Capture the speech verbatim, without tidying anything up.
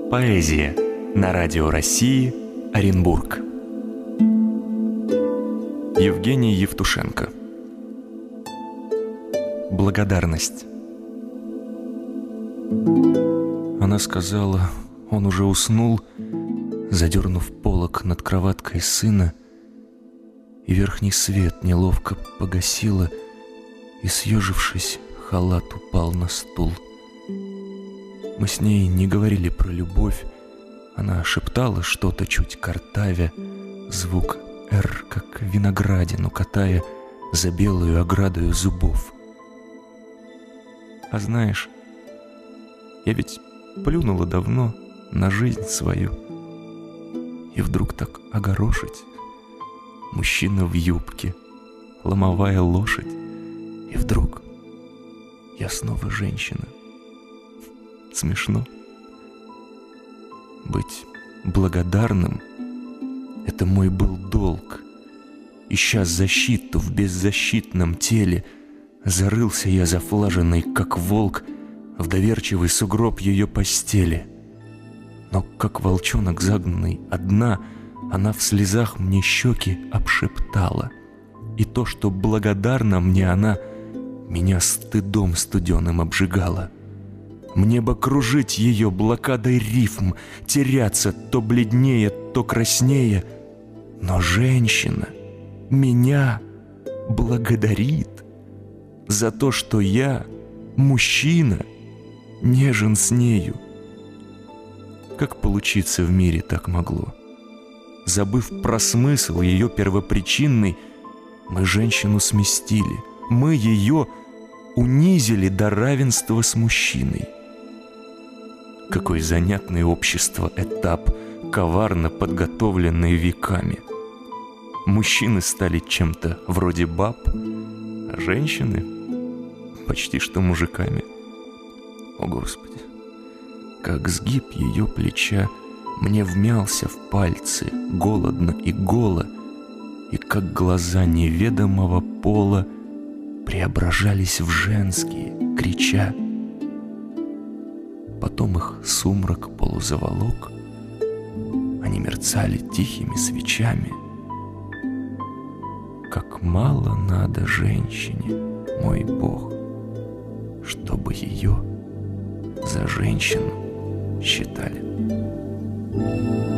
Поэзия на Радио России Оренбург. Евгений Евтушенко. Благодарность. Она сказала, он уже уснул, задернув полог над кроваткой сына, и верхний свет неловко погасила, и, съежившись, халат упал на стул. Мы с ней не говорили про любовь. Она шептала что-то, чуть картавя, звук «Р», как виноградину катая за белую оградою зубов. А знаешь, я ведь плюнула давно на жизнь свою. И вдруг так огорошить. Мужчина в юбке, ломовая лошадь. И вдруг я снова женщина. Смешно. Быть благодарным — это мой был долг. Ища защиту в беззащитном теле, зарылся я зафлаженный, как волк, в доверчивый сугроб ее постели. Но, как волчонок загнанный, одна, она в слезах мне щеки обшептала. И то, что благодарна мне она, меня стыдом студеным обжигала. Мне бы кружить ее блокадой рифм, теряться то бледнее, то краснее. Но женщина меня благодарит за то, что я, мужчина, нежен с нею. Как получиться в мире так могло? Забыв про смысл ее первопричинный, мы женщину сместили, мы ее унизили до равенства с мужчиной. Какой занятный общество этап, коварно подготовленный веками. Мужчины стали чем-то вроде баб, а женщины почти что мужиками. О, Господи! Как сгиб ее плеча мне вмялся в пальцы, голодно и голо, и как глаза неведомого пола преображались в женские, крича. Потом их сумрак полузаволок, они мерцали тихими свечами. Как мало надо женщине, мой Бог, чтобы ее за женщину считали.